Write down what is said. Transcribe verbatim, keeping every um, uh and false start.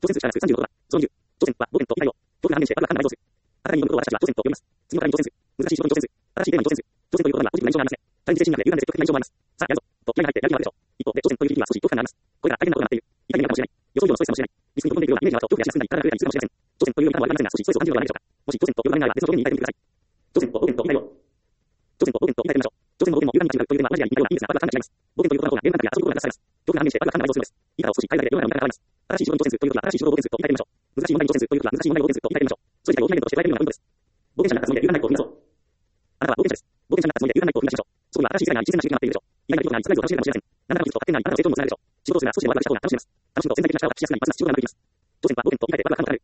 当選数しかなくさんじゅうのことだ。そのに、当選はごてんと以外を、当選判明して、あるは関内増数。あなたに読むことは私たちは当選と読みます。次の回に当選数。難しい仕事に当選数。新しいテーマに当選数。当選ということには、ポジティブな印象がありますね。チャレンジ精神力で有難で積極的な印象もあります。さあ、やるぞ。と、気合が入ってやる気があるでしょう。一方で、当選という時期には少し恐怖感があります。これが大変なことになっている。痛い目にあるかもしれない。予想以上のストレスかもしれない。リスクに飛んでいくようなイメージがあると、恐怖やし進んだり、体が増えたりするかもしれません。当選というよりかはわかりませんが、少しストレスを感じるのではないでしょうか。もし当選という場面があれば、別の表現に変えてみてください。当選と暴言と痛いよ。当選と暴言と痛いみましょう。当選も暴言も有難に違うという点は同じや似たような意味ですが、場合は考え違います。暴言ということの方がゲーム感覚や遊ぶことが出されます。恐怖が判明して場合は考えないとするのです。以下を少し変えるだけで世の中の見方が変わります。新しい仕事に当選するということは新しい仕事を暴言すると言い換えてみましょう。難しい問題に当選するということは難しい問題を暴言すると言い換えてみましょう。それ自体を大きなイベントとして捉えてみるのがポイントです。暴言者になったつもりで有難な一歩を踏み出そう。あなたは暴言者です。暴言者になったつもりで有難な一歩を踏み出しましょう。そこには新しい世界が新鮮な刺激が待っているでしょう。意外なことがあり、サプライズを楽しめるかもしれません。何らかの技術と発展があり、あなたの成長にもつながるでしょう。仕事をするが少しでもワクワクした方が楽しめます。楽しむと全体的な力を発揮しやすくなり、ますます仕事が長引きます。当選は暴言と言い換えてワクワク感もかかる。